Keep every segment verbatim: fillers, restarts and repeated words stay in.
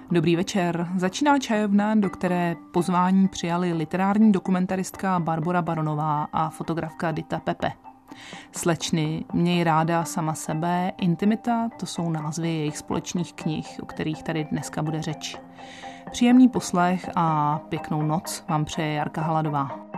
Dobrý večer. Začíná čajovna, do které pozvání přijali literární dokumentaristka Barbora Baronová a fotografka Dita Pepe. Slečny, Měj ráda sama sebe, Intimita, to jsou názvy jejich společných knih, o kterých tady dneska bude řeč. Příjemný poslech a pěknou noc vám přeje Jarka Haladová.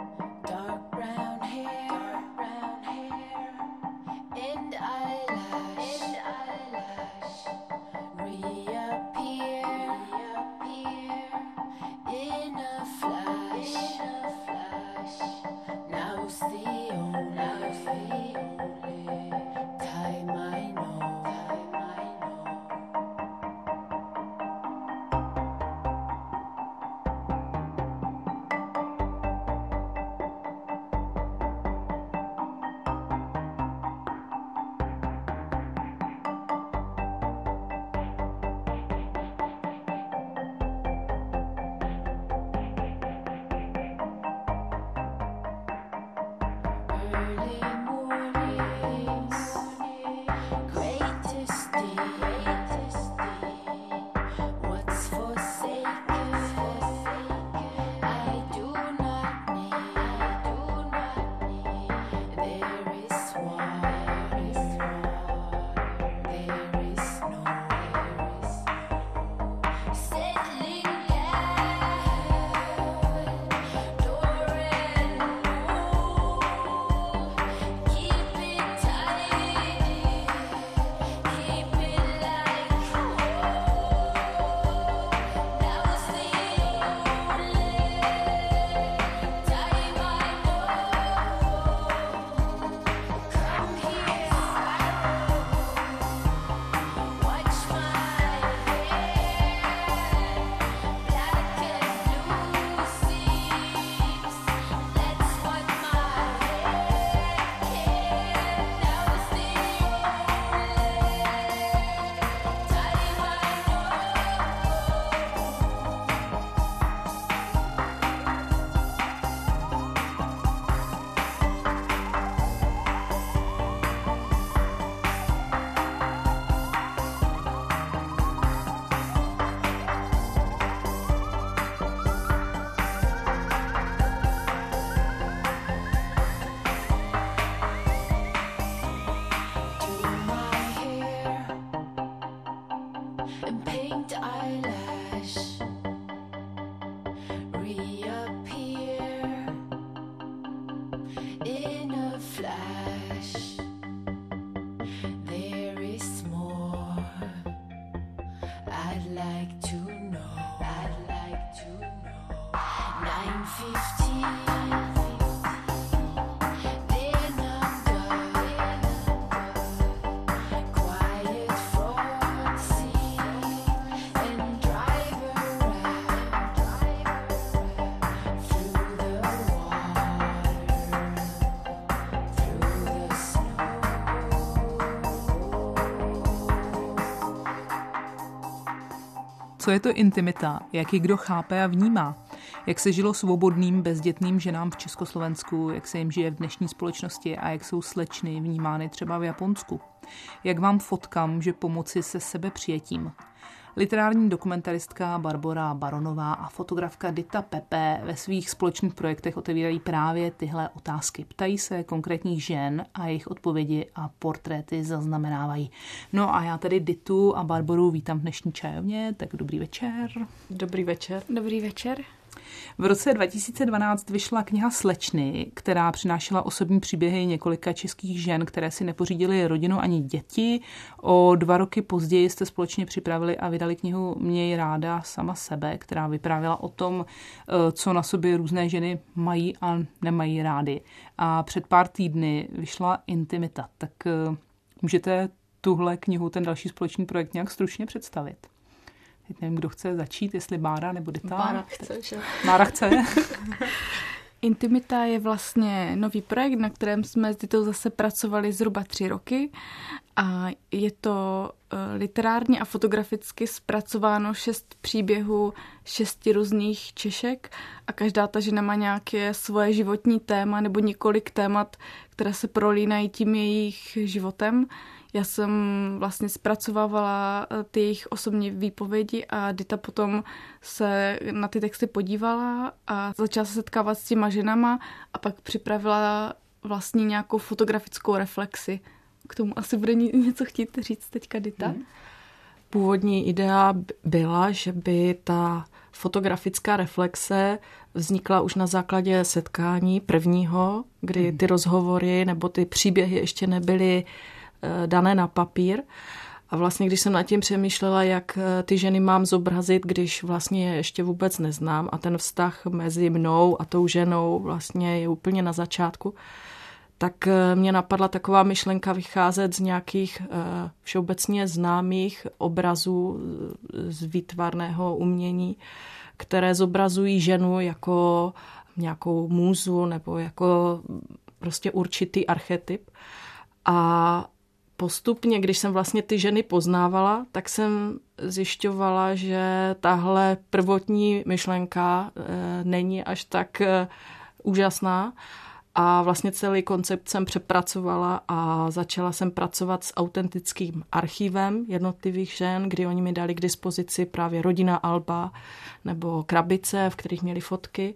Co je to intimita? Jak ji kdo chápe a vnímá? Jak se žilo svobodným, bezdětným ženám v Československu? Jak se jim žije v dnešní společnosti? A jak jsou slečny vnímány třeba v Japonsku? Jak vám fotkám může pomoci se sebepřijetím? Literární dokumentaristka Barbora Baronová a fotografka Dita Pepe ve svých společných projektech otevírají právě tyhle otázky. Ptají se konkrétních žen a jejich odpovědi a portréty zaznamenávají. No a já tady Ditu a Barboru vítám v dnešní čajovně, tak dobrý večer. Dobrý večer. Dobrý večer. V roce dva tisíce dvanáct vyšla kniha Slečny, která přinášela osobní příběhy několika českých žen, které si nepořídily rodinu ani děti. O dva roky později jste společně připravili a vydali knihu Měj ráda sama sebe, která vyprávěla o tom, co na sobě různé ženy mají a nemají rády. A před pár týdny vyšla Intimita. Tak můžete tuhle knihu, ten další společný projekt nějak stručně představit? Teď nevím, kdo chce začít, jestli Bára nebo Dita. Bára chce, že? Bára chce. Intimita je vlastně nový projekt, na kterém jsme s Ditou zase pracovali zhruba tři roky a je to literárně a fotograficky zpracováno šest příběhů šesti různých Češek a každá ta žena má nějaké svoje životní téma nebo několik témat, které se prolínají tím jejich životem. Já jsem vlastně zpracovávala ty jejich osobní výpovědi a Dita potom se na ty texty podívala a začala se setkávat s těma ženama a pak připravila vlastně nějakou fotografickou reflexi. K tomu asi bude něco chtít říct teďka Dita? Hmm. Původní idea byla, že by ta fotografická reflexe vznikla už na základě setkání prvního, kdy ty rozhovory nebo ty příběhy ještě nebyly dané na papír. A vlastně, když jsem nad tím přemýšlela, jak ty ženy mám zobrazit, když vlastně je ještě vůbec neznám a ten vztah mezi mnou a tou ženou vlastně je úplně na začátku, tak mě napadla taková myšlenka vycházet z nějakých všeobecně známých obrazů z výtvarného umění, které zobrazují ženu jako nějakou můzu nebo jako prostě určitý archetyp. A postupně, když jsem vlastně ty ženy poznávala, tak jsem zjišťovala, že tahle prvotní myšlenka není až tak úžasná. A vlastně celý koncept jsem přepracovala a začala jsem pracovat s autentickým archivem jednotlivých žen, kdy oni mi dali k dispozici právě rodinná alba nebo krabice, v kterých měli fotky.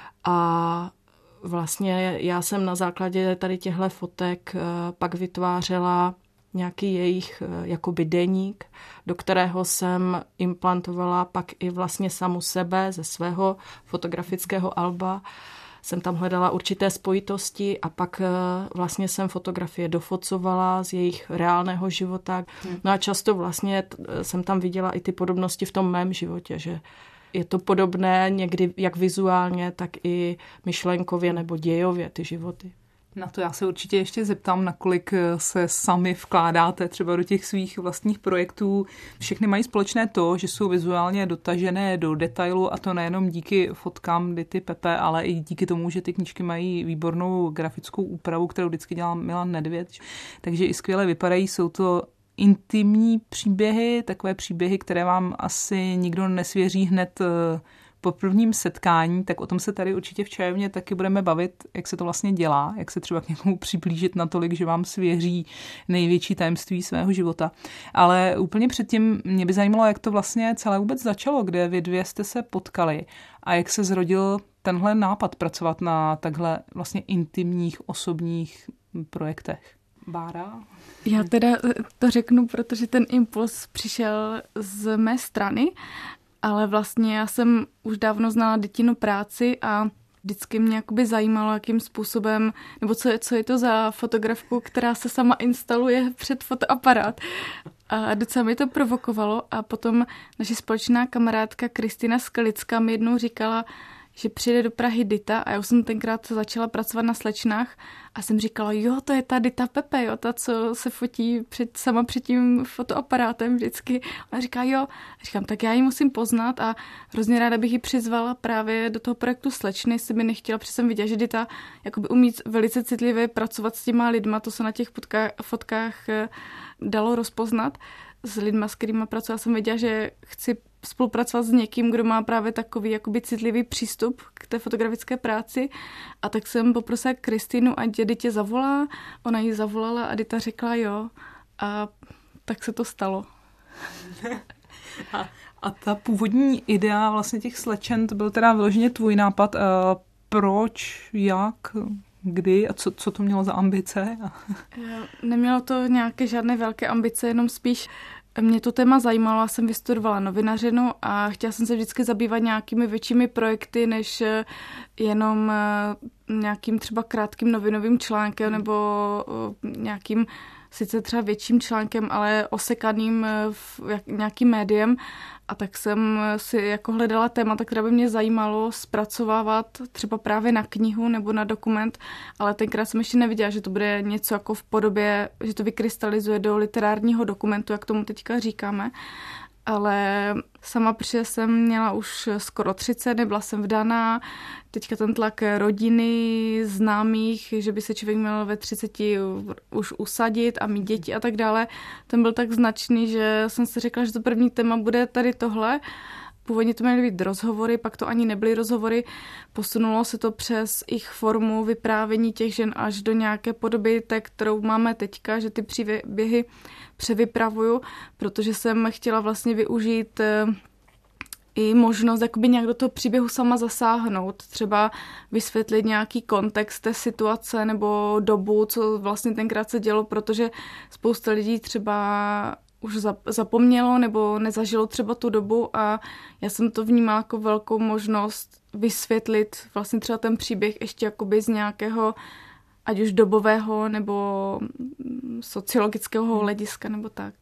A vlastně já jsem na základě tady těchto fotek pak vytvářela nějaký jejich jakoby deník, do kterého jsem implantovala pak i vlastně samu sebe ze svého fotografického alba. Jsem tam hledala určité spojitosti a pak vlastně jsem fotografie dofocovala z jejich reálného života. No a často vlastně jsem tam viděla i ty podobnosti v tom mém životě, že je to podobné někdy jak vizuálně, tak i myšlenkově nebo dějově ty životy. Na to já se určitě ještě zeptám, nakolik se sami vkládáte třeba do těch svých vlastních projektů. Všechny mají společné to, že jsou vizuálně dotažené do detailu a to nejenom díky fotkám Dity Pepe, ale i díky tomu, že ty knížky mají výbornou grafickou úpravu, kterou vždycky dělá Milan Nedvěd. Takže i skvěle vypadají, jsou to intimní příběhy, takové příběhy, které vám asi nikdo nesvěří hned po prvním setkání, tak o tom se tady určitě v čajovně taky budeme bavit, jak se to vlastně dělá, jak se třeba k někomu přiblížit natolik, že vám svěří největší tajemství svého života. Ale úplně předtím mě by zajímalo, jak to vlastně celé vůbec začalo, kde vy dvě jste se potkali a jak se zrodil tenhle nápad pracovat na takhle vlastně intimních, osobních projektech. Bára? Já teda to řeknu, protože ten impuls přišel z mé strany, ale vlastně já jsem už dávno znala Ditinu práci a vždycky mě jakoby zajímalo, jakým způsobem, nebo co je, co je to za fotografku, která se sama instaluje před fotoaparát. A docela mi to provokovalo a potom naše společná kamarádka Kristina Skalická mi jednou říkala, že přijde do Prahy Dita a já už jsem tenkrát začala pracovat na slečnách a jsem říkala, jo, to je ta Dita Pepe, jo, ta, co se fotí před, sama před tím fotoaparátem vždycky. Ona říká, jo, a říkám, tak já ji musím poznat a hrozně ráda bych ji přizvala právě do toho projektu Slečny, jestli by nechtěla, protože jsem viděla, že Dita jakoby umí velice citlivě pracovat s těma lidma, to se na těch fotkách, fotkách dalo rozpoznat s lidma, s kterýma pracovala. Jsem věděla, že chci spolupracovat s někým, kdo má právě takový jakoby citlivý přístup k té fotografické práci. A tak jsem poprosila Kristýnu, ať Ditě zavolá. Ona ji zavolala a Dita řekla jo. A tak se to stalo. a, a ta původní idea vlastně těch slečen, to byl teda vyloženě tvůj nápad. A proč, jak, kdy a co, co to mělo za ambice? Nemělo to nějaké žádné velké ambice, jenom spíš mě to téma zajímalo, já jsem vystudovala novinařinu a chtěla jsem se vždycky zabývat nějakými většími projekty, než jenom nějakým třeba krátkým novinovým článkem nebo nějakým sice třeba větším článkem, ale osekaným v nějakým médiem. A tak jsem si jako hledala témata, které by mě zajímalo zpracovávat třeba právě na knihu nebo na dokument, ale tenkrát jsem ještě neviděla, že to bude něco jako v podobě, že to vykrystalizuje do literárního dokumentu, jak tomu teďka říkáme. Ale sama protože jsem měla už skoro třicet, nebyla jsem vdaná, teďka ten tlak rodiny, známých, že by se člověk měl ve třiceti už usadit a mít děti a tak dále, ten byl tak značný, že jsem si řekla, že to první téma bude tady tohle původně to měly být rozhovory, pak to ani nebyly rozhovory, posunulo se to přes ich formu vyprávění těch žen až do nějaké podoby, té, kterou máme teďka, že ty příběhy převypravuju, protože jsem chtěla vlastně využít i možnost jakoby nějak do toho příběhu sama zasáhnout, třeba vysvětlit nějaký kontext té situace nebo dobu, co vlastně tenkrát se dělo, protože spousta lidí třeba už zapomnělo nebo nezažilo třeba tu dobu a já jsem to vnímala jako velkou možnost vysvětlit vlastně třeba ten příběh ještě jakoby z nějakého ať už dobového nebo sociologického hlediska nebo tak.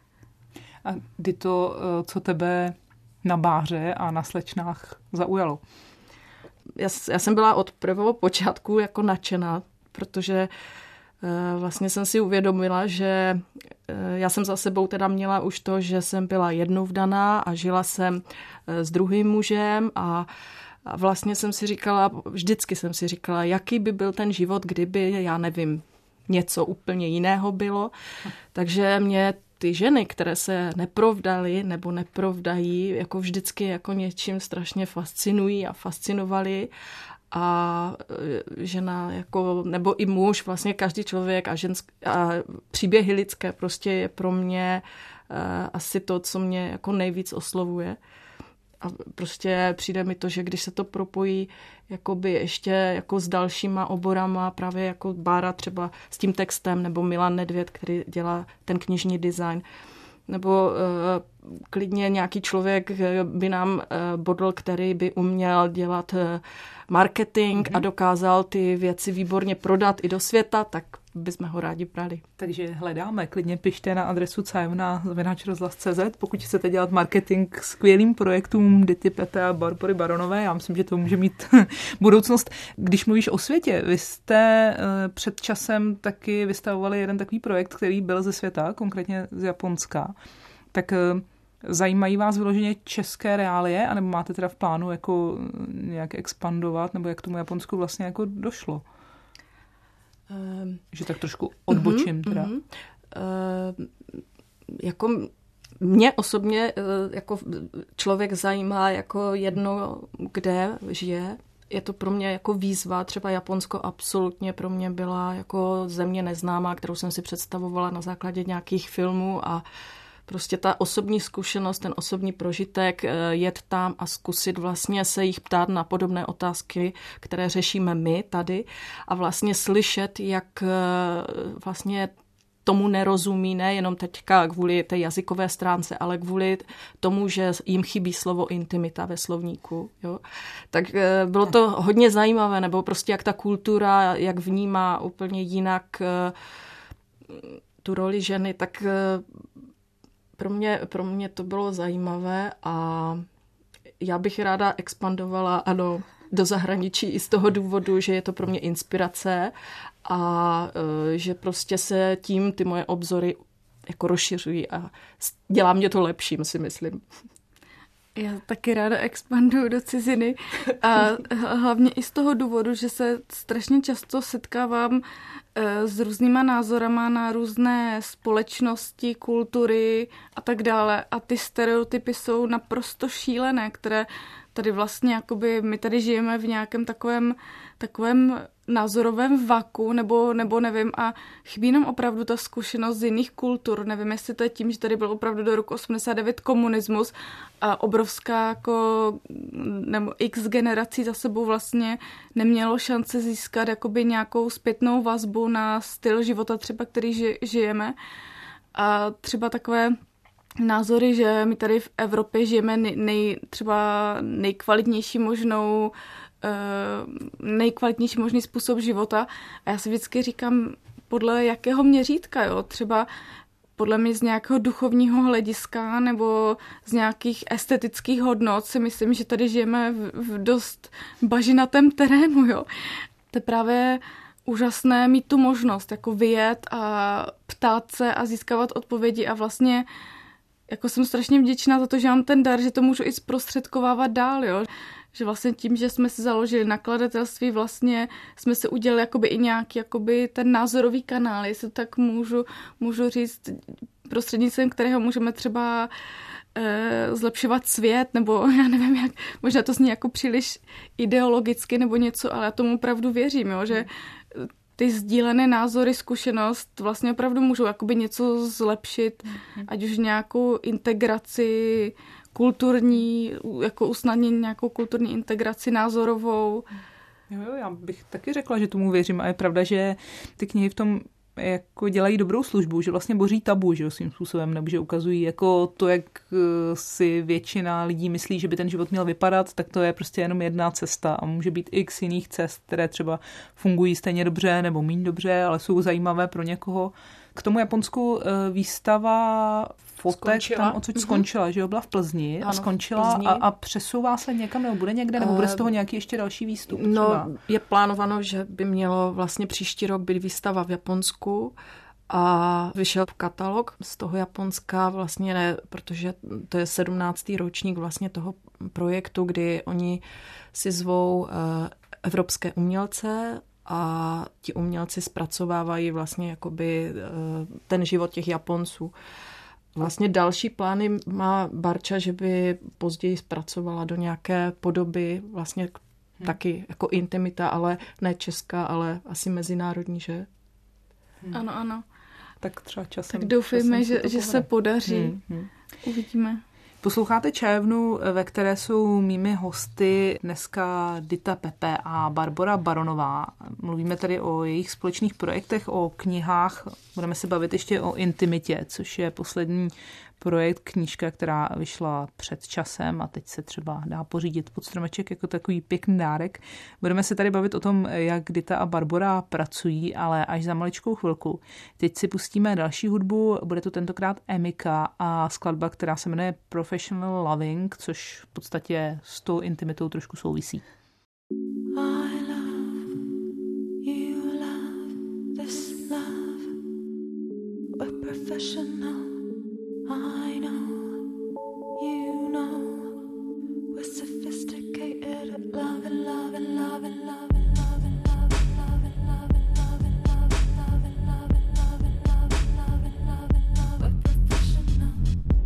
A kdy to, co tebe na báře a na slečnách zaujalo? Já, já jsem byla od prvého počátku jako nadšená, protože vlastně jsem si uvědomila, že já jsem za sebou teda měla už to, že jsem byla jednou vdaná a žila jsem s druhým mužem a, a vlastně jsem si říkala, vždycky jsem si říkala, jaký by byl ten život, kdyby, já nevím, něco úplně jiného bylo. Takže mě ty ženy, které se neprovdaly nebo neprovdají, jako vždycky jako něčím strašně fascinují a fascinovaly. A žena jako, nebo i muž, vlastně každý člověk a, žensk, a příběhy lidské prostě je pro mě uh, asi to, co mě jako nejvíc oslovuje. A prostě přijde mi to, že když se to propojí jakoby ještě jako s dalšíma oborama, právě jako Bára třeba s tím textem, nebo Milan Nedvěd, který dělá ten knižní design, nebo uh, klidně nějaký člověk by nám uh, bodl, který by uměl dělat uh, marketing mm-hmm. a dokázal ty věci výborně prodat i do světa, tak bychom ho rádi brali. Takže hledáme, klidně pište na adresu cajovna zavináč rozhlas tečka cé zet, pokud chcete dělat marketing k skvělým projektům Dity Pete a Barbory Baronové. Já myslím, že to může mít budoucnost. Když mluvíš o světě, vy jste před časem taky vystavovali jeden takový projekt, který byl ze světa, konkrétně z Japonska. Tak zajímají vás vyloženě české reálie, anebo máte teda v plánu jako nějak expandovat, nebo jak tomu Japonsku vlastně jako došlo? Um, že tak trošku odbočím uh-huh, teda. Uh-huh. Uh, jako mě osobně uh, jako člověk zajímá jako jedno, kde žije. Je to pro mě jako výzva. Třeba Japonsko absolutně pro mě byla jako země neznámá, kterou jsem si představovala na základě nějakých filmů a prostě ta osobní zkušenost, ten osobní prožitek, jet tam a zkusit vlastně se jich ptát na podobné otázky, které řešíme my tady a vlastně slyšet, jak vlastně tomu nerozumí, ne jenom teďka kvůli té jazykové stránce, ale kvůli tomu, že jim chybí slovo intimita ve slovníku. Jo? Tak bylo to hodně zajímavé, nebo prostě jak ta kultura, jak vnímá úplně jinak tu roli ženy, tak Pro mě, pro mě to bylo zajímavé a já bych ráda expandovala ano, do zahraničí i z toho důvodu, že je to pro mě inspirace a že prostě se tím ty moje obzory jako rozšiřují a dělá mě to lepším, si myslím. Já taky ráda expanduju do ciziny a hlavně i z toho důvodu, že se strašně často setkávám s různýma názorama na různé společnosti, kultury a tak dále. A ty stereotypy jsou naprosto šílené, které tady vlastně jakoby my tady žijeme v nějakém takovém, takovém názorovém vaku, nebo, nebo nevím, a chybí nám opravdu ta zkušenost z jiných kultur. Nevím, jestli to je tím, že tady byl opravdu do roku osmdesát devět komunismus a obrovská jako nebo x generací za sebou vlastně nemělo šance získat jakoby nějakou zpětnou vazbu na styl života třeba, který ži, žijeme. A třeba takové názory, že my tady v Evropě žijeme nej, nej, třeba nejkvalitnější možnou nejkvalitnější možný způsob života. A já si vždycky říkám, podle jakého měřítka, jo? Třeba podle mě z nějakého duchovního hlediska nebo z nějakých estetických hodnot si myslím, že tady žijeme v, v dost bažinatém terénu, jo. To je právě úžasné mít tu možnost jako vyjet a ptát se a získávat odpovědi a vlastně jako jsem strašně vděčná za to, že mám ten dar, že to můžu i zprostředkovávat dál, jo. Že vlastně tím, že jsme si založili nakladatelství, vlastně jsme se udělali jakoby i nějaký jakoby ten názorový kanál, jestli tak můžu, můžu říct, prostřednictvím kterého můžeme třeba e, zlepšovat svět, nebo já nevím, jak, možná to zní jako příliš ideologicky nebo něco, ale já tomu opravdu věřím, jo, že ty sdílené názory, zkušenost vlastně opravdu můžou jakoby něco zlepšit, ať už nějakou integraci kulturní, jako usnadnit nějakou kulturní integraci názorovou. Jo, jo, já bych taky řekla, že tomu věřím a je pravda, že ty knihy v tom jako dělají dobrou službu, že vlastně boří tabu, že svým způsobem, nebo že ukazují jako to, jak si většina lidí myslí, že by ten život měl vypadat, tak to je prostě jenom jedna cesta a může být x jiných cest, které třeba fungují stejně dobře nebo méně dobře, ale jsou zajímavé pro někoho. K tomu Japonsku výstava fotek skončila. Tam odsud skončila, že jo, byla v Plzni ano, a skončila Plzni. A, a přesouvá se někam, nebo bude někde, nebo bude z toho nějaký ještě další výstup? No, třeba? Je plánováno, že by mělo vlastně příští rok být výstava v Japonsku a vyšel katalog z toho Japonska vlastně ne, protože to je sedmnáctý ročník vlastně toho projektu, kdy oni si zvou evropské umělce a ti umělci zpracovávají vlastně jakoby ten život těch Japonců. Vlastně další plány má Barča, že by později zpracovala do nějaké podoby vlastně hmm. taky jako intimita, ale ne česká, ale asi mezinárodní, že? Hmm. Ano, ano. Tak třeba časem. Tak doufejme, že, že se podaří. Hmm. Hmm. Uvidíme. Posloucháte Čajovnu, ve které jsou mými hosty dneska Dita Pepe a Barbora Baronová. Mluvíme tady o jejich společných projektech, o knihách. Budeme se bavit ještě o intimitě, což je poslední projekt, knížka, která vyšla před časem a teď se třeba dá pořídit pod stromeček jako takový pěkný dárek. Budeme se tady bavit o tom, jak Dita a Barbora pracují, ale až za maličkou chvilku. Teď si pustíme další hudbu, bude to tentokrát Emika a skladba, která se jmenuje Professional Loving, což v podstatě s tou intimitou trošku souvisí. I love, you love, this love, we're professional. I know, you know, we're sophisticated at loving, loving, loving, loving, loving, loving, loving, loving, loving, loving, loving, loving, loving, loving, loving, loving, loving, we're professional.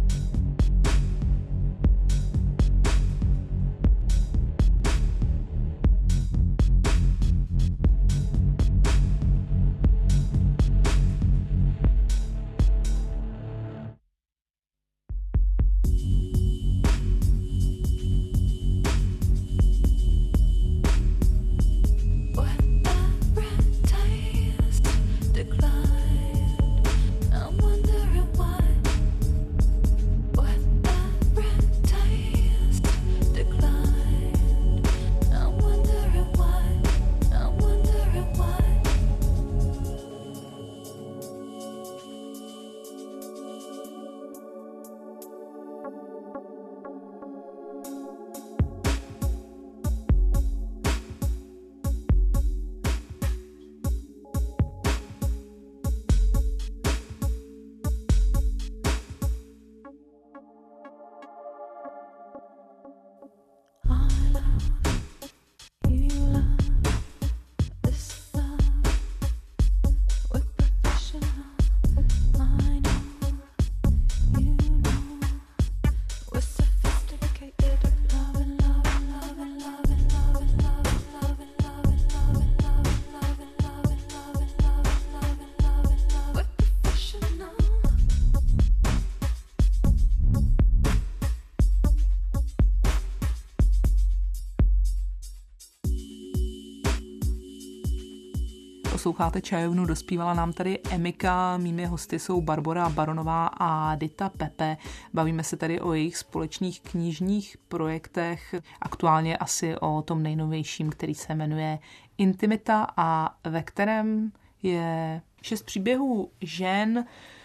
Posloucháte Čajovnu, dospívala nám tady Emika, mými hosty jsou Barbora Baronová a Dita Pepe. Bavíme se tady o jejich společných knižních projektech, aktuálně asi o tom nejnovějším, který se jmenuje Intimita a ve kterém je šest příběhů žen.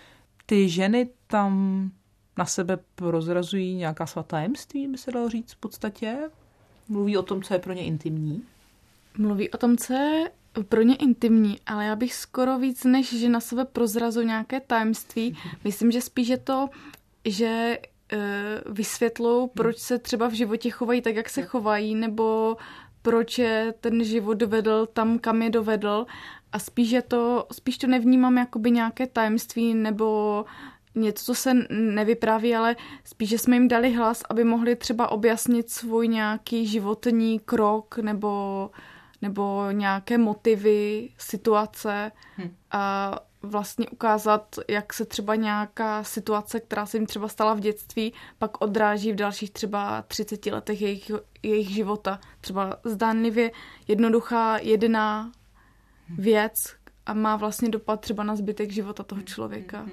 Ty ženy tam na sebe prozrazují nějaká svá tajemství, by se dalo říct v podstatě. Mluví o tom, co je pro ně intimní. Mluví o tom, co je pro ně intimní, ale já bych skoro víc, než že na sebe prozrazují nějaké tajemství. Myslím, že spíš je to, že e, vysvětlou, proč se třeba v životě chovají tak, jak se chovají, nebo proč je ten život dovedl tam, kam je dovedl. A spíš, je to, spíš to nevnímám jakoby nějaké tajemství nebo něco, co se nevypráví, ale spíš, že jsme jim dali hlas, aby mohli třeba objasnit svůj nějaký životní krok nebo, nebo nějaké motivy, situace hmm. a vlastně ukázat, jak se třeba nějaká situace, která se jim třeba stala v dětství, pak odráží v dalších třeba třiceti letech jejich, jejich života. Třeba zdánlivě jednoduchá jediná věc a má vlastně dopad třeba na zbytek života toho člověka.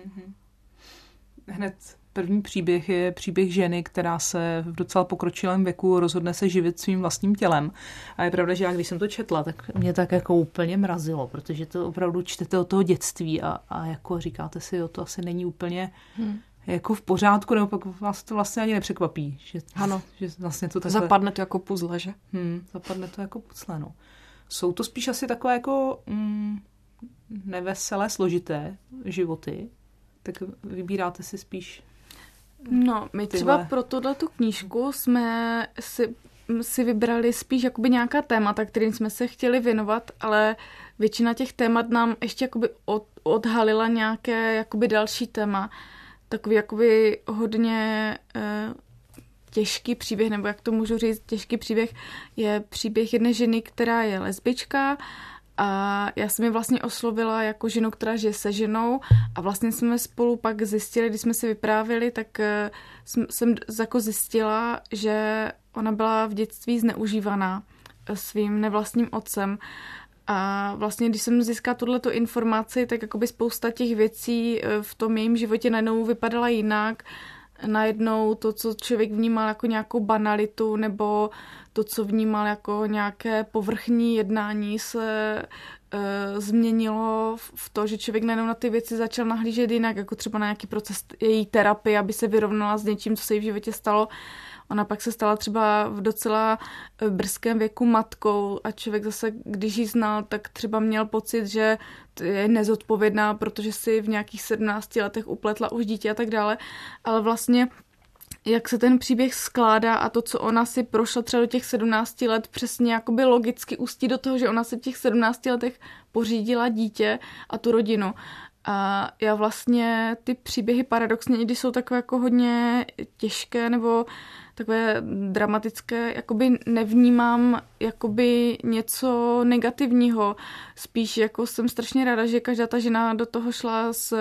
Hned první příběh je příběh ženy, která se v docela pokročilém věku rozhodne se živit svým vlastním tělem. A je pravda, že já když jsem to četla, tak mě tak jako úplně mrazilo, protože to opravdu čtete od toho dětství a, a jako říkáte si, jo, to asi není úplně hmm. jako v pořádku, nebo pak vás to vlastně ani nepřekvapí. Že, ano, že vlastně to takhle... Zapadne to jako puzzle, že? Hmm, zapadne to jako puzzle, no. Jsou to spíš asi takové jako mm, neveselé, složité životy, tak vybíráte si spíš... No, my třeba tyhle. Pro tuhletu knížku jsme si, si vybrali spíš jakoby nějaká témata, kterým jsme se chtěli věnovat, ale většina těch témat nám ještě jakoby od, odhalila nějaké jakoby další téma. Takový jakoby hodně eh, těžký příběh, nebo jak to můžu říct, těžký příběh je příběh jedné ženy, která je lesbička. A já jsem ji vlastně oslovila jako ženu, která žije se ženou a vlastně jsme spolu pak zjistili, když jsme si vyprávěli, tak jsem jako zjistila, že ona byla v dětství zneužívaná svým nevlastním otcem. A vlastně, když jsem získala tuto informaci, tak jakoby spousta těch věcí v tom jejím životě najednou vypadala jinak. Najednou to, co člověk vnímal jako nějakou banalitu nebo to, co vnímal jako nějaké povrchní jednání, se e, změnilo v to, že člověk najednou na ty věci začal nahlížet jinak, jako třeba na nějaký proces její terapie, aby se vyrovnala s něčím, co se jí v životě stalo. Ona pak se stala třeba v docela brzkém věku matkou a člověk zase, když ji znal, tak třeba měl pocit, že je nezodpovědná, protože si v nějakých sedmnácti letech upletla už dítě a tak dále. Ale vlastně, jak se ten příběh skládá a to, co ona si prošla třeba do těch sedmnácti let, přesně jakoby logicky ústí do toho, že ona se v těch sedmnácti letech pořídila dítě a tu rodinu. A já vlastně ty příběhy paradoxně, i když jsou takové jako hodně těžké nebo takové dramatické, jakoby nevnímám jakoby něco negativního. Spíš jako jsem strašně ráda, že každá ta žena do toho šla s,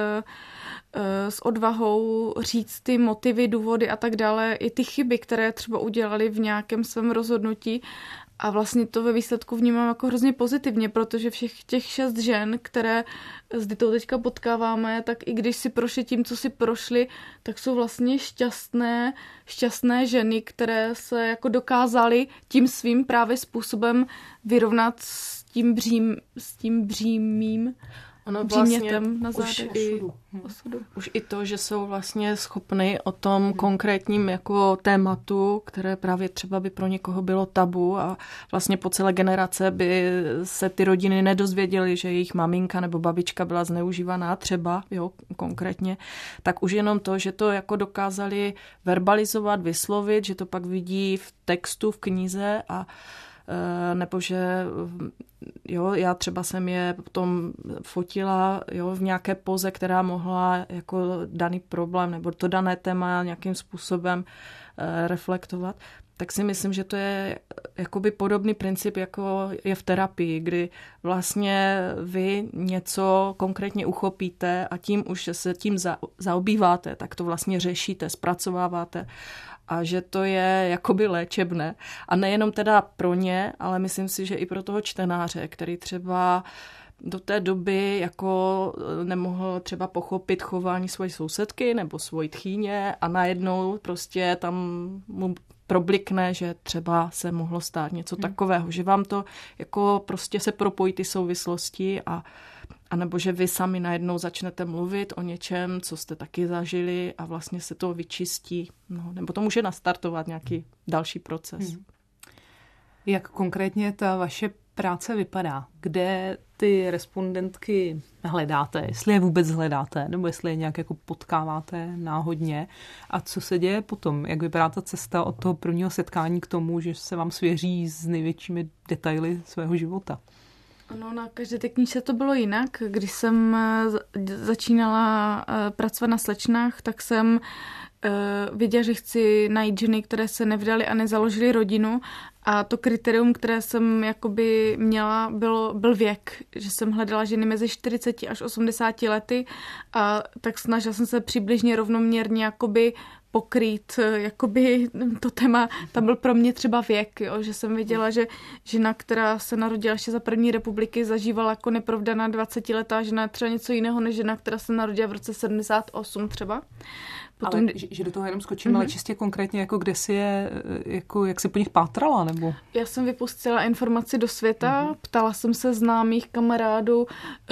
s odvahou říct ty motivy, důvody a tak dále, i ty chyby, které třeba udělali v nějakém svém rozhodnutí. A vlastně to ve výsledku vnímám jako hrozně pozitivně, protože všech těch šest žen, které s Ditou teďka potkáváme, tak i když si prošli tím, co si prošli, tak jsou vlastně šťastné, šťastné ženy, které se jako dokázaly tím svým právě způsobem vyrovnat s tím, břím, s tím břímím. Ono vlastně na už, i, už i to, že jsou vlastně schopny o tom hmm. konkrétním jako tématu, které právě třeba by pro někoho bylo tabu a vlastně po celé generace by se ty rodiny nedozvěděly, že jejich maminka nebo babička byla zneužívaná třeba, jo, konkrétně, tak už jenom to, že to jako dokázali verbalizovat, vyslovit, že to pak vidí v textu, v knize a nebo že jo, já třeba jsem je potom fotila jo, v nějaké poze, která mohla jako daný problém nebo to dané téma nějakým způsobem eh, reflektovat, tak si myslím, že to je jakoby podobný princip, jako je v terapii, kdy vlastně vy něco konkrétně uchopíte a tím už se tím za, zaobýváte, tak to vlastně řešíte, zpracováváte. A že to je jakoby léčebné. A nejenom teda pro ně, ale myslím si, že i pro toho čtenáře, který třeba do té doby jako nemohl třeba pochopit chování svojí sousedky nebo svojí tchýně a najednou prostě tam mu problikne, že třeba se mohlo stát něco hmm. takového, že vám to jako prostě se propojí ty souvislosti a A nebo že vy sami najednou začnete mluvit o něčem, co jste taky zažili a vlastně se to vyčistí. No, nebo to může nastartovat nějaký další proces. Hmm. Jak konkrétně ta vaše práce vypadá? Kde ty respondentky hledáte? Jestli je vůbec hledáte? Nebo jestli je nějak jako potkáváte náhodně? A co se děje potom? Jak vypadá ta cesta od toho prvního setkání k tomu, že se vám svěří s největšími detaily svého života? Ano, na každé té knížce to bylo jinak. Když jsem začínala pracovat na slečnách, tak jsem věděla, že chci najít ženy, které se nevdaly a nezaložily rodinu. A to kritérium, které jsem jakoby měla, bylo, byl věk. Že jsem hledala ženy mezi čtyřiceti až osmdesáti lety a tak snažila jsem se přibližně rovnoměrně jakoby pokrýt, jakoby to téma, tam byl pro mě třeba věk, jo, že jsem viděla, že žena, která se narodila ještě za první republiky, zažívala jako neprovdaná dvacetiletá žena třeba něco jiného, než žena, která se narodila v roce sedmdesát osm třeba. Potom... Ale že, že do toho jenom skočím, mm-hmm. ale čistě konkrétně, jako kde si je, jako jak si po nich pátrala, nebo? Já jsem vypustila informaci do světa, mm-hmm. ptala jsem se známých kamarádů,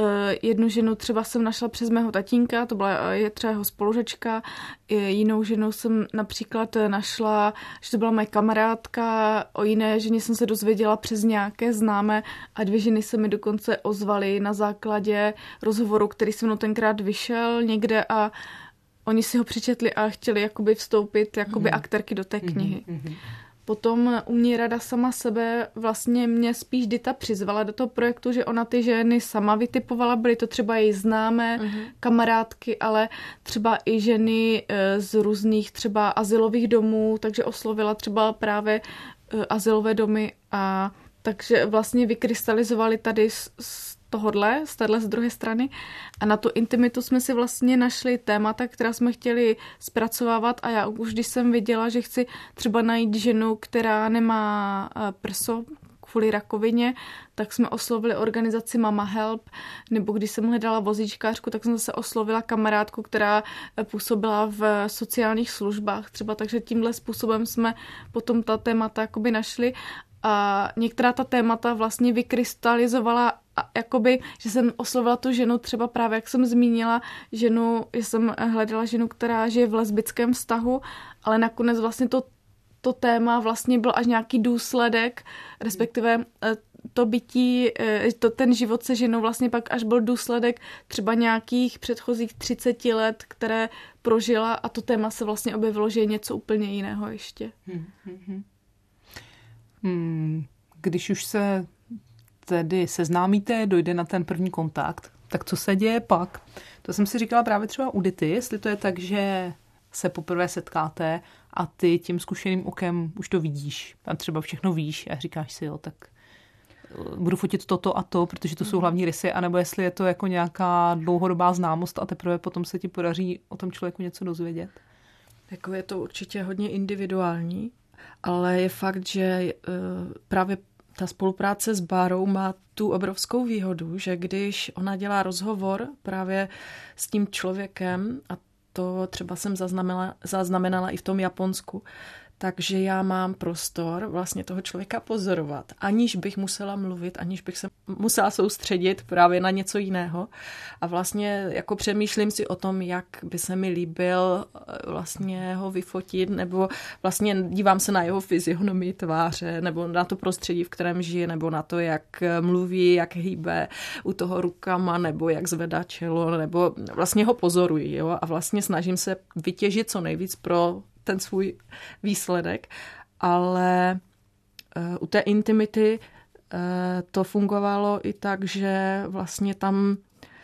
jednu ženu třeba jsem našla přes mého tatínka, to byla je třeba jeho spolužačka, jinou ženu jsem například našla, že to byla moje kamarádka, o jiné ženě jsem se dozvěděla přes nějaké známé a dvě ženy se mi dokonce ozvaly na základě rozhovoru, který se mnou tenkrát vyšel někde a oni si ho přečetli a chtěli jakoby vstoupit jakoby mm. aktérky do té knihy. Mm. Potom Uměj rada sama sebe, vlastně mě spíš Dita přizvala do toho projektu, že ona ty ženy sama vytipovala, byly to třeba její známé mm. kamarádky, ale třeba i ženy z různých třeba azylových domů, takže oslovila třeba právě azylové domy a takže vlastně vykrystalizovali tady z, z tohodle, z téhle z druhé strany a na tu intimitu jsme si vlastně našli témata, která jsme chtěli zpracovávat a já už když jsem viděla, že chci třeba najít ženu, která nemá prso kvůli rakovině, tak jsme oslovili organizaci Mama Help, nebo když jsem hledala vozíčkářku, tak jsem zase oslovila kamarádku, která působila v sociálních službách třeba, takže tímhle způsobem jsme potom ta témata jakoby našli a některá ta témata vlastně vykrystalizovala a jakoby, že jsem oslovila tu ženu třeba právě, jak jsem zmínila, ženu, že jsem hledala ženu, která žije v lesbickém vztahu, ale nakonec vlastně to, to téma vlastně byl až nějaký důsledek, respektive to bytí, to, ten život se ženou vlastně pak až byl důsledek třeba nějakých předchozích třiceti let, které prožila a to téma se vlastně objevilo, že je něco úplně jiného ještě. Hmm, hmm, hmm. Když už se tedy seznámíte, dojde na ten první kontakt, tak co se děje pak? To jsem si říkala právě třeba u Dity, jestli to je tak, že se poprvé setkáte a ty tím zkušeným okem už to vidíš a třeba všechno víš a říkáš si, jo, tak budu fotit toto a to, protože to jsou hlavní rysy, anebo jestli je to jako nějaká dlouhodobá známost a teprve potom se ti podaří o tom člověku něco dozvědět? Jako je to určitě hodně individuální, ale je fakt, že uh, právě ta spolupráce s Bárou má tu obrovskou výhodu, že když ona dělá rozhovor právě s tím člověkem, a to třeba jsem zaznamenala, zaznamenala i v tom Japonsku, takže já mám prostor vlastně toho člověka pozorovat, aniž bych musela mluvit, aniž bych se musela soustředit právě na něco jiného. A vlastně jako přemýšlím si o tom, jak by se mi líbil vlastně ho vyfotit, nebo vlastně dívám se na jeho fyzionomii tváře, nebo na to prostředí, v kterém žije, nebo na to, jak mluví, jak hýbe u toho rukama, nebo jak zvedá čelo, nebo vlastně ho pozoruji, jo? A vlastně snažím se vytěžit co nejvíc pro ten svůj výsledek, ale uh, u té intimity uh, to fungovalo i tak, že vlastně tam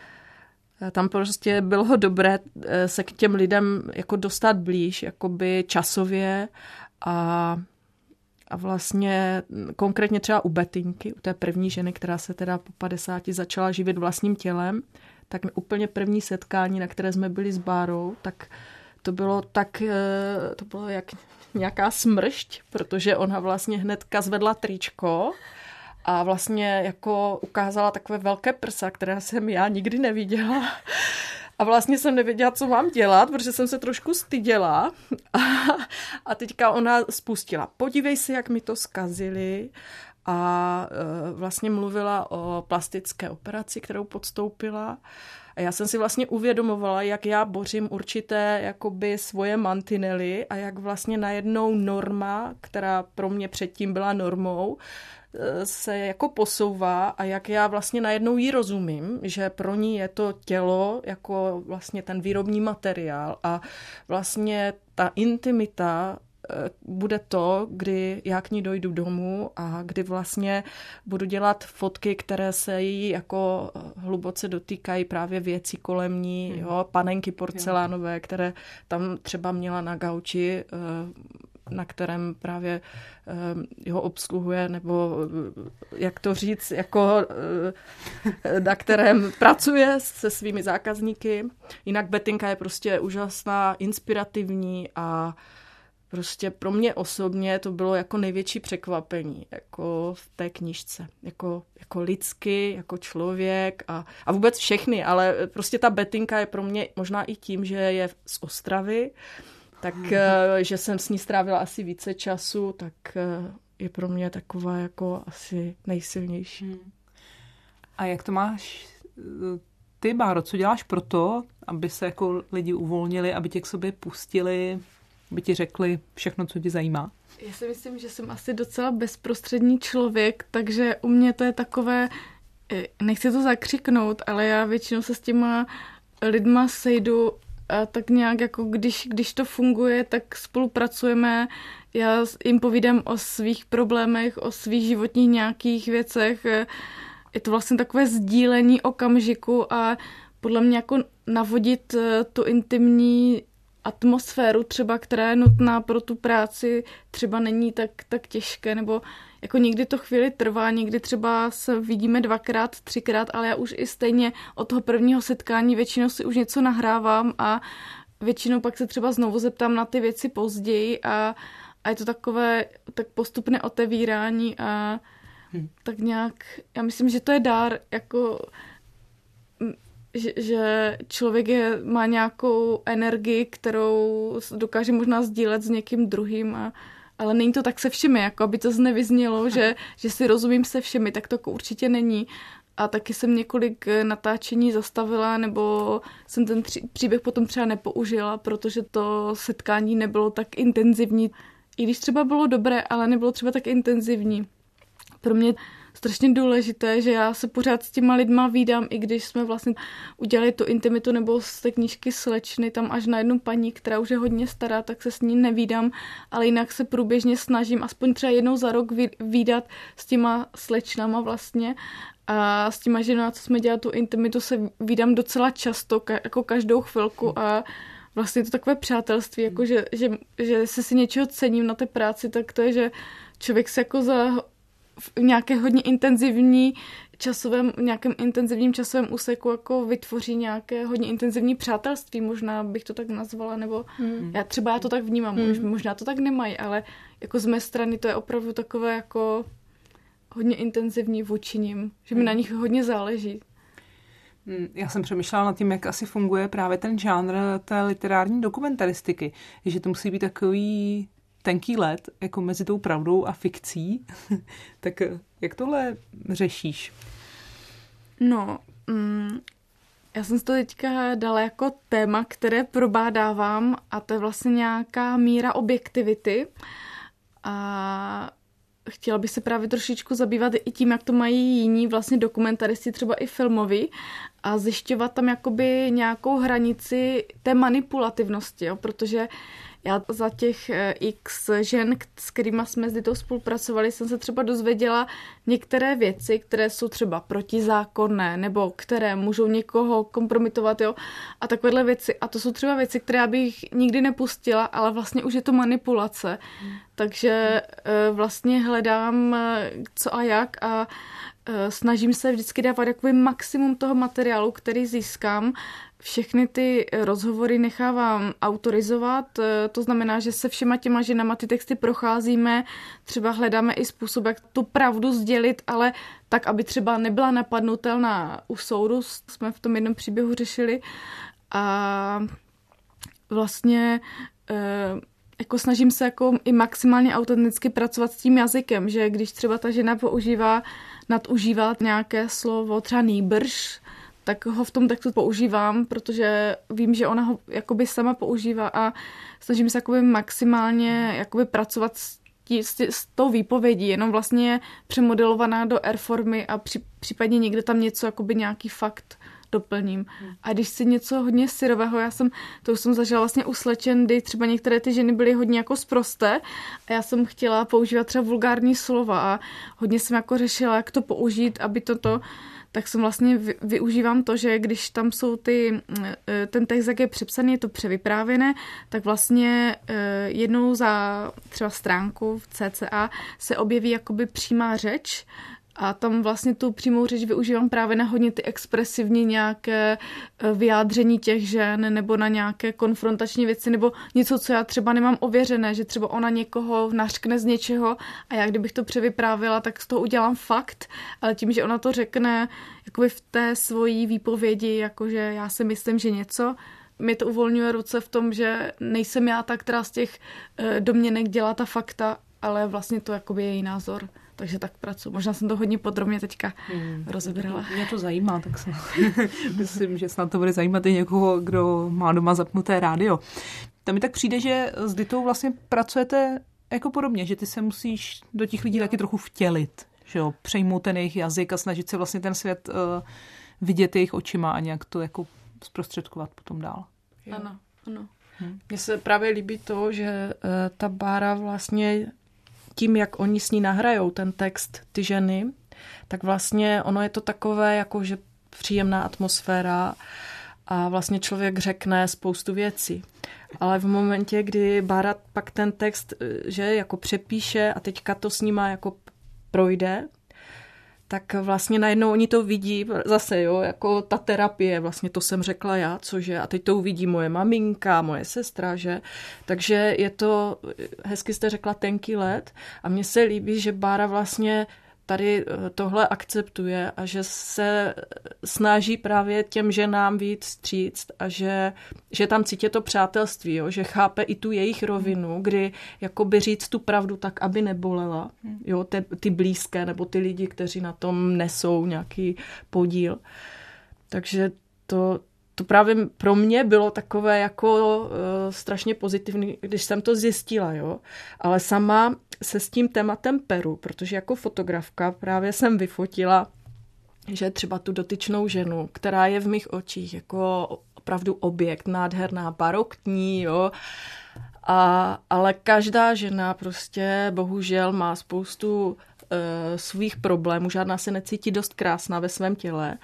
uh, tam prostě bylo dobré uh, se k těm lidem jako dostat blíž, jakoby časově a, a vlastně konkrétně třeba u Betinky, u té první ženy, která se teda po padesáti začala živit vlastním tělem, tak úplně první setkání, na které jsme byli s Bárou, tak to bylo tak, to bylo jak nějaká smršť, protože ona vlastně hnedka zvedla tričko a vlastně jako ukázala takové velké prsa, které jsem já nikdy neviděla. A vlastně jsem nevěděla, co mám dělat, protože jsem se trošku styděla. A, a teďka ona spustila, podívej se, jak mi to zkazili. A vlastně mluvila o plastické operaci, kterou podstoupila. A já jsem si vlastně uvědomovala, jak já bořím určité jakoby svoje mantinely a jak vlastně najednou norma, která pro mě předtím byla normou, se jako posouvá a jak já vlastně najednou jí rozumím, že pro ní je to tělo jako vlastně ten výrobní materiál a vlastně ta intimita bude to, kdy já k ní dojdu domů a kdy vlastně budu dělat fotky, které se jí jako hluboce dotýkají právě věcí kolem ní, jo, panenky porcelánové, které tam třeba měla na gauči, na kterém právě ho obsluhuje, nebo jak to říct, jako na kterém pracuje se svými zákazníky. Jinak Betinka je prostě úžasná, inspirativní a prostě pro mě osobně to bylo jako největší překvapení jako v té knížce. Jako, jako lidsky, jako člověk a, a vůbec všechny, ale prostě ta Betinka je pro mě možná i tím, že je z Ostravy, tak že jsem s ní strávila asi více času, tak je pro mě taková jako asi nejsilnější. A jak to máš ty, Báro, co děláš pro to, aby se jako lidi uvolnili, aby tě k sobě pustili, aby ti řekli všechno, co tě zajímá? Já si myslím, že jsem asi docela bezprostřední člověk, takže u mě to je takové, nechci to zakřiknout, ale já většinou se s těma lidma sejdu a tak nějak, jako když, když to funguje, tak spolupracujeme, já jim povídám o svých problémech, o svých životních nějakých věcech, je to vlastně takové sdílení okamžiku a podle mě jako navodit tu intimní atmosféru třeba, která je nutná pro tu práci, třeba není tak, tak těžké, nebo jako někdy to chvíli trvá, někdy třeba se vidíme dvakrát, třikrát, ale já už i stejně od toho prvního setkání většinou si už něco nahrávám a většinou pak se třeba znovu zeptám na ty věci později a, a je to takové tak postupné otevírání a hmm. tak nějak, já myslím, že to je dár, jako Že, že člověk je, má nějakou energii, kterou dokáže možná sdílet s někým druhým, a, ale není to tak se všemi, jako aby to znevyznělo, že, že si rozumím se všemi, tak to určitě není. A taky jsem několik natáčení zastavila, nebo jsem ten tři, příběh potom třeba nepoužila, protože to setkání nebylo tak intenzivní. I když třeba bylo dobré, ale nebylo třeba tak intenzivní. Pro mě strašně důležité, že já se pořád s těma lidma vídám, i když jsme vlastně udělali tu intimitu nebo z té knížky Slečny, tam až na jednu paní, která už je hodně stará, tak se s ní nevídám, ale jinak se průběžně snažím aspoň třeba jednou za rok vídat s těma slečnama vlastně a s těma ženama, co jsme dělali tu intimitu, se vídám docela často, jako každou chvilku a vlastně je to takové přátelství, jako že, že, že se si něčeho cením na té práci, tak to je, že člověk se jako za v nějaké hodně intenzivní časovém, nějakém intenzivním časovém úseku jako vytvoří nějaké hodně intenzivní přátelství, možná bych to tak nazvala, nebo hmm. já třeba já to tak vnímám, hmm. možná to tak nemají, ale jako z mé strany to je opravdu takové jako hodně intenzivní vůči nim, že mi hmm. na nich hodně záleží. Já jsem přemýšlela nad tím, jak asi funguje právě ten žánr té literární dokumentaristiky, že to musí být takový tenký led, jako mezi tou pravdou a fikcí. Tak jak tohle řešíš? No, mm, já jsem si to teďka dala jako téma, které probádávám a to je vlastně nějaká míra objektivity a chtěla bych se právě trošičku zabývat i tím, jak to mají jiní vlastně dokumentaristi, třeba i filmoví a zjišťovat tam jakoby nějakou hranici té manipulativnosti, jo, protože já za těch x žen, s kterými jsme s Ditou spolupracovali, jsem se třeba dozvěděla některé věci, které jsou třeba protizákonné, nebo které můžou někoho kompromitovat, jo, a takovéhle věci. A to jsou třeba věci, které já bych nikdy nepustila, ale vlastně už je to manipulace. Hmm. Takže vlastně hledám co a jak a snažím se vždycky dávat jakoby maximum toho materiálu, který získám. Všechny ty rozhovory nechávám autorizovat, to znamená, že se všema těma ženama ty texty procházíme, třeba hledáme i způsob, jak tu pravdu sdělit, ale tak, aby třeba nebyla napadnutelná u soudu, jsme v tom jednom příběhu řešili a vlastně jako snažím se jako i maximálně autenticky pracovat s tím jazykem, že když třeba ta žena používá, nadužívá nějaké slovo, třeba nýbrž, tak ho v tom textu používám, protože vím, že ona ho jakoby sama používá a snažím se jakoby maximálně jakoby pracovat s, tí, s, tí, s tou výpovědí, jenom vlastně je přemodelovaná do R formy a při, případně někde tam něco, jakoby nějaký fakt doplním. A když si něco hodně syrového, já jsem, to už jsem zažila vlastně u slečen, kdy třeba některé ty ženy byly hodně jako sprosté a já jsem chtěla používat třeba vulgární slova a hodně jsem jako řešila, jak to použít, aby toto, tak jsem vlastně využívám to, že když tam jsou ty, ten text, jak je přepsaný, je to převyprávěné, tak vlastně jednou za třeba stránku v cca se objeví jakoby přímá řeč a tam vlastně tu přímou řeč využívám právě na hodně ty expresivní nějaké vyjádření těch žen nebo na nějaké konfrontační věci nebo něco, co já třeba nemám ověřené, že třeba ona někoho nařkne z něčeho a já kdybych to převyprávila, tak z toho udělám fakt, ale tím, že ona to řekne jakoby v té svojí výpovědi, jakože já si myslím, že něco, mě to uvolňuje ruce v tom, že nejsem já ta, která z těch domněnek dělá ta fakta, ale vlastně to jakoby je její názor. Takže tak pracuji. Možná jsem to hodně podrobně teďka hmm. rozebrala. Mě to zajímá, tak se myslím, že snad to bude zajímat i někoho, kdo má doma zapnuté rádio. Tam mi tak přijde, že s Ditou vlastně pracujete jako podobně, že ty se musíš do těch lidí taky trochu vtělit, že jo, přejmout ten jejich jazyk a snažit se vlastně ten svět uh, vidět jejich očima a nějak to jako zprostředkovat potom dál. Jo. Ano, ano. Hmm. Mně se právě líbí to, že uh, ta Bára vlastně tím, jak oni s ní nahrajou ten text, ty ženy, tak vlastně ono je to takové, jako že příjemná atmosféra a vlastně člověk řekne spoustu věcí. Ale v momentě, kdy Bára pak ten text, že jako přepíše a teďka to s nima jako projde, tak vlastně najednou oni to vidí zase, jo, jako ta terapie, vlastně to jsem řekla já, cože, a teď to uvidí moje maminka, moje sestra, že, takže je to, hezky jste řekla, tenký led a mně se líbí, že Bára vlastně tady tohle akceptuje a že se snaží právě těm ženám víc vstříct a že, že tam cítí to přátelství, jo? Že chápe i tu jejich rovinu, kdy jakoby říct tu pravdu tak, aby nebolela, jo? Ty, ty blízké nebo ty lidi, kteří na tom nesou nějaký podíl. Takže to, to právě pro mě bylo takové jako uh, strašně pozitivní, když jsem to zjistila, jo. Ale sama se s tím tématem peru, protože jako fotografka právě jsem vyfotila, že třeba tu dotyčnou ženu, která je v mých očích jako opravdu objekt, nádherná, barokní, jo. A, ale každá žena prostě bohužel má spoustu uh, svých problémů, žádná se necítí dost krásná ve svém těle.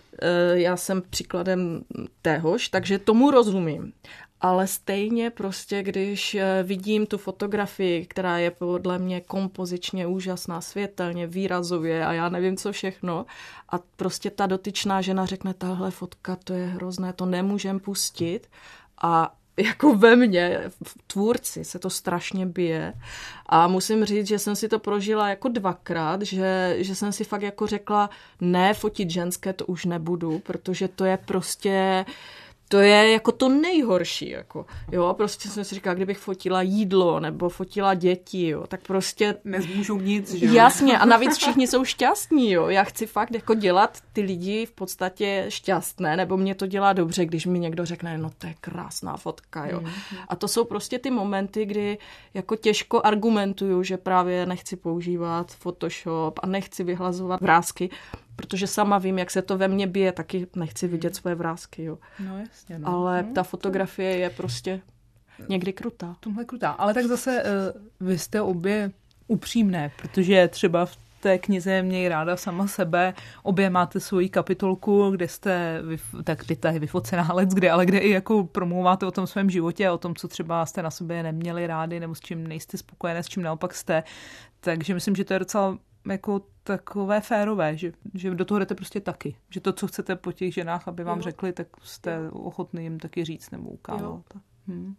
Já jsem příkladem téhož, takže tomu rozumím. Ale stejně prostě, když vidím tu fotografii, která je podle mě kompozičně úžasná, světelně, výrazově a já nevím co všechno, a prostě ta dotyčná žena řekne, tahle fotka, to je hrozné, to nemůžem pustit, a jako ve mně, v tvůrci, se to strašně bije. A musím říct, že jsem si to prožila jako dvakrát, že, že jsem si fakt jako řekla, ne, fotit ženské to už nebudu, protože to je prostě... To je jako to nejhorší, jako, jo, prostě jsem si říkala, kdybych fotila jídlo nebo fotila děti, jo, tak prostě... Nezmůžou nic, že jo? Jasně, a navíc všichni jsou šťastní, jo, já chci fakt jako dělat ty lidi v podstatě šťastné, nebo mě to dělá dobře, když mi někdo řekne, no to je krásná fotka, jo. Mm. A to jsou prostě ty momenty, kdy jako těžko argumentuju, že právě nechci používat Photoshop a nechci vyhlazovat vrásky, protože sama vím, jak se to ve mně bije, taky nechci vidět svoje vrásky, jo. No jasně, no. Ale ta fotografie je prostě někdy krutá. Tomhle krutá. Ale tak zase uh, vy jste obě upřímné, protože třeba v té knize Měj ráda sama sebe, obě máte svoji kapitolku, kde jste, tak Dita je vyfocená let, kde, ale kde i jako promluváte o tom svém životě, o tom, co třeba jste na sobě neměli rádi, nebo s čím nejste spokojené, s čím naopak jste. Takže myslím, že to je docela jako takové férové, že, že do toho jdete prostě taky. Že to, co chcete po těch ženách, aby vám jo. řekli, tak jste ochotný jim taky říct nebo ukázat. Hmm.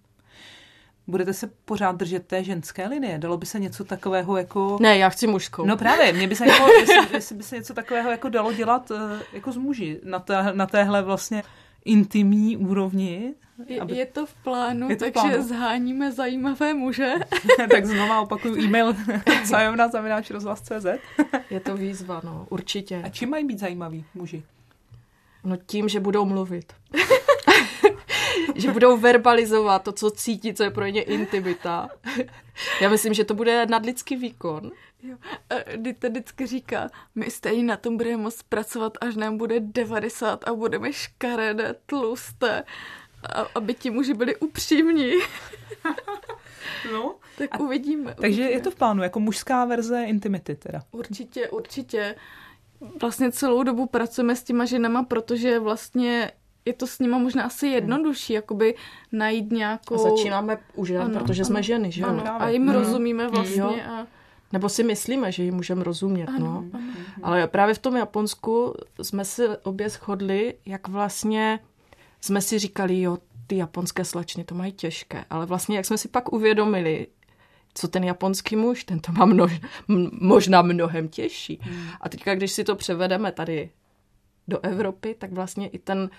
Budete se pořád držet té ženské linie? Dalo by se něco takového jako... Ne, já chci mužskou. No právě, mě by se jako, jestli, jestli by se něco takového jako dalo dělat jako z muži na, té, na téhle vlastně intimní úrovni. Aby... Je to v plánu, je to takže plánu. Zháníme zajímavé muže. Tak znova opakuju e-mail sajovna zavináč rozhlas tečka cé zet. Je to výzva, no, určitě. A čím mají být zajímaví muži? No tím, že budou mluvit. že budou verbalizovat to, co cítí, co je pro ně intimita. Já myslím, že to bude nadlidský výkon. Jo. Dita vždycky říká, my stejně na tom budeme moct pracovat, až nám bude devadesát a budeme škaredé, tlusté, a, aby ti muži byli upřímní. No. Tak a uvidíme. Takže uvidíme. je to v plánu, jako mužská verze intimity teda. Určitě, určitě. Vlastně celou dobu pracujeme s těma ženama, protože vlastně je to s nima možná asi jednodušší, jakoby najít nějakou... A začínáme u žen, ano, protože ano, jsme ženy, že? Ano, a jim hmm. rozumíme vlastně. A... Nebo si myslíme, že jim můžeme rozumět, ano, no. Ano. Ale právě v tom Japonsku jsme si obě shodli, jak vlastně jsme si říkali, jo, ty japonské slečny to mají těžké, ale vlastně jak jsme si pak uvědomili, co ten japonský muž, ten to má množ, možná mnohem těžší. Hmm. A teďka, když si to převedeme tady do Evropy, tak vlastně i ten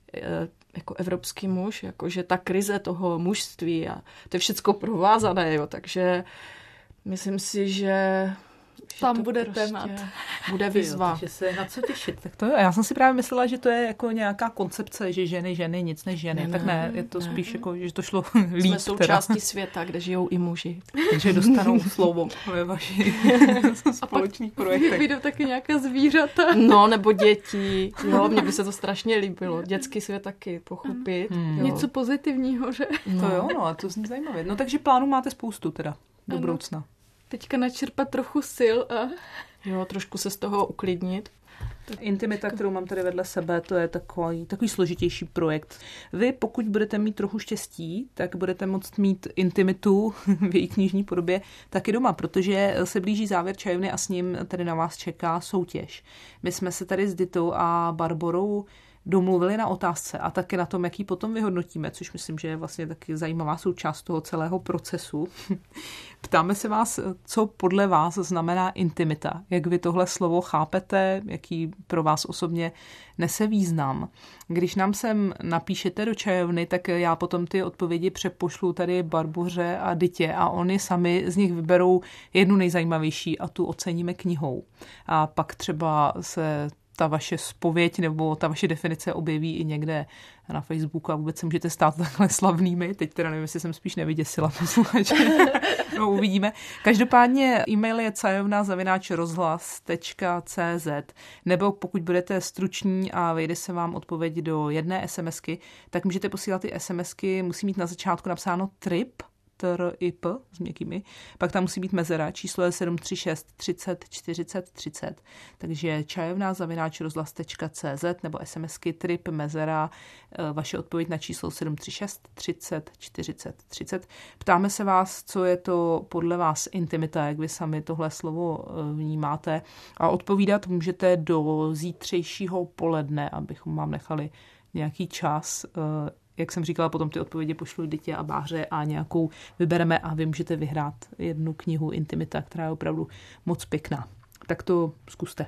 jako evropský muž, jakože ta krize toho mužství a to je všecko provázané, jo, takže myslím si, že tam bude prostě témat. Bude výzva. Takže se na co těšit. Tak to je. Já jsem si právě myslela, že to je jako nějaká koncepce, že ženy, ženy, nic než ženy. Ne, tak ne, je to ne. spíš jako, že to šlo líp. Jsme součástí světa, kde žijou i muži. Takže dostanou slovo ve vašich společných projektech. Vyjdou taky nějaká zvířata. No, nebo děti. Jo, mně by se to strašně líbilo. Dětský svět taky pochopit. Hmm. Něco pozitivního, že? No. To jo, no, a to zní zajímavé. No, takže plánů máte spoustu teda do ano. budoucna. Teďka načerpat trochu sil a... Jo, trošku se z toho uklidnit. Intimita, kterou mám tady vedle sebe, to je takový, takový složitější projekt. Vy, pokud budete mít trochu štěstí, tak budete moct mít intimitu v její knižní podobě taky doma, protože se blíží závěr čajovny a s ním tady na vás čeká soutěž. My jsme se tady s Ditou a Barborou domluvili na otázce a taky na tom, jaký potom vyhodnotíme, což myslím, že je vlastně taky zajímavá součást toho celého procesu. Ptáme se vás, co podle vás znamená intimita, jak vy tohle slovo chápete, jaký pro vás osobně nese význam. Když nám sem napíšete do čajovny, tak já potom ty odpovědi přepošlu tady Barboře a Ditě a oni sami z nich vyberou jednu nejzajímavější a tu oceníme knihou. A pak třeba se ta vaše zpověď nebo ta vaše definice objeví i někde na Facebooku a vůbec se můžete stát takhle slavnými. Teď teda nevím, jestli jsem spíš nevyděsila posluchače. No, uvidíme. Každopádně e-mail je cajovna zavináč rozhlas tečka cé zet nebo pokud budete struční a vejde se vám odpověď do jedné SMSky, tak můžete posílat ty SMSky, musí mít na začátku napsáno trip, T R I P s měkkými, pak tam musí být mezera, číslo je sedm tři šest třicet čtyřicet třicet, takže čajovna zavináč rozhlas tečka cé zet nebo SMSky trip mezera, vaše odpověď na číslo sedm tři šest třicet čtyřicet třicet. Ptáme se vás, co je to podle vás intimita, jak vy sami tohle slovo vnímáte a odpovídat můžete do zítřejšího poledne, abychom vám nechali nějaký čas. Jak jsem říkala, potom ty odpovědi pošlu Ditě a Báře a nějakou vybereme a vy můžete vyhrát jednu knihu Intimita, která je opravdu moc pěkná. Tak to zkuste.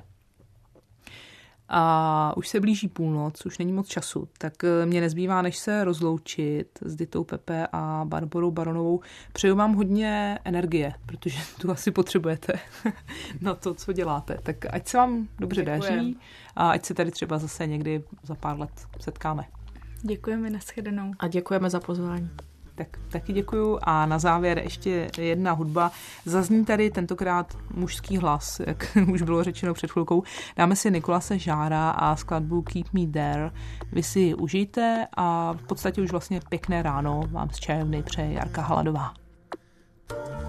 A už se blíží půlnoc, už není moc času, tak mě nezbývá, než se rozloučit s Ditou Pepe a Barborou Baronovou. Přeju vám hodně energie, protože tu asi potřebujete na to, co děláte. Tak ať se vám dobře daří a ať se tady třeba zase někdy za pár let setkáme. Děkujeme, nashledanou. A děkujeme za pozvání. Tak taky děkuju a na závěr ještě jedna hudba. Zazní tady tentokrát mužský hlas, jak už bylo řečeno před chvilkou. Dáme si Nikolase Žára a skladbu Keep Me There. Vy si ji užijte a v podstatě už vlastně pěkné ráno vám z čajovny přeje Jarka Haladová.